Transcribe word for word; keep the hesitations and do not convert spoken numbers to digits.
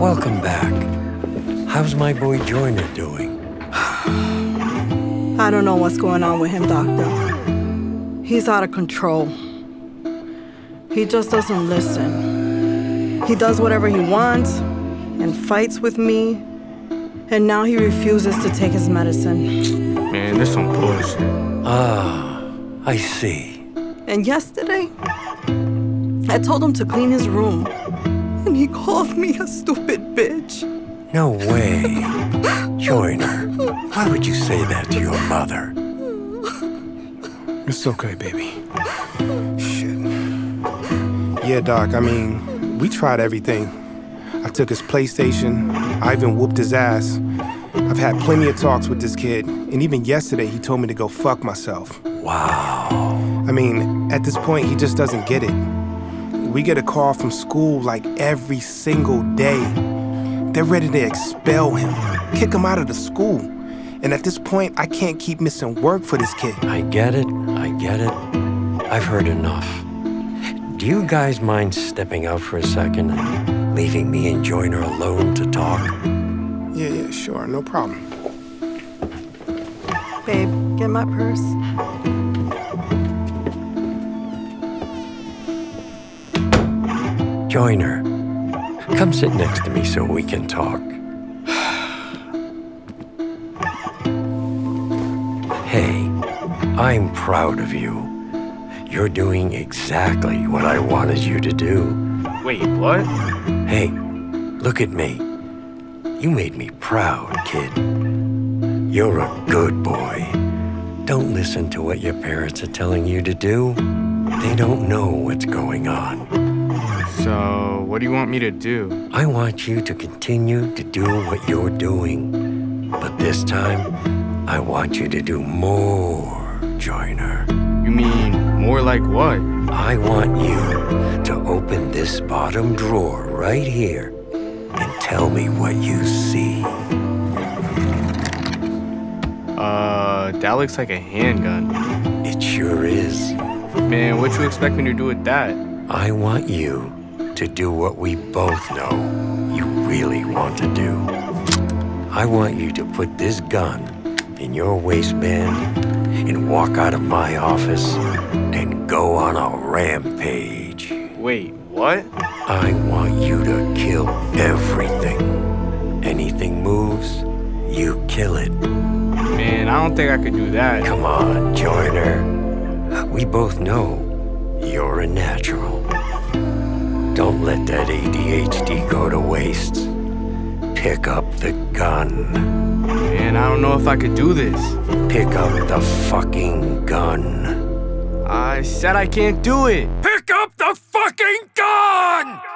welcome back. How's my boy Joyner doing? I don't know what's going on with him, doctor. He's out of control. He just doesn't listen. He does whatever he wants and fights with me. And now he refuses to take his medicine. Man, this some bullshit. Ah, I see. And yesterday, I told him to clean his room. And he called me a stupid bitch. No way. Joyner, why would you say that to your mother? It's okay, baby. Shit. Yeah, Doc, I mean, we tried everything. I took his PlayStation. I even whooped his ass. I've had plenty of talks with this kid. And even yesterday, he told me to go fuck myself. Wow. I mean, at this point, he just doesn't get it. We get a call from school like every single day. They're ready to expel him, kick him out of the school. And at this point, I can't keep missing work for this kid. I get it, I get it. I've heard enough. Do you guys mind stepping out for a second and leaving me and Joyner alone to talk? Yeah, yeah, sure, no problem. Babe, get my purse. Joyner, come sit next to me so we can talk. Hey, I'm proud of you. You're doing exactly what I wanted you to do. Wait, what? Hey, look at me. You made me proud, kid. You're a good boy. Don't listen to what your parents are telling you to do. They don't know what's going on. So, what do you want me to do? I want you to continue to do what you're doing. But this time, I want you to do more, Joyner. You mean more like what? I want you to open this bottom drawer right here and tell me what you see. Uh, that looks like a handgun. It sure is. Man, what you expect me to do with that? I want you to do what we both know you really want to do. I want you to put this gun in your waistband and walk out of my office and go on a rampage. Wait, what? I want you to kill everything. Anything moves, you kill it. Man, I don't think I could do that. Come on, Joyner. We both know you're a natural. Don't let that A D H D go to waste. Pick up the gun. Man, I don't know if I could do this. Pick up the fucking gun. I said I can't do it. Pick up the fucking gun!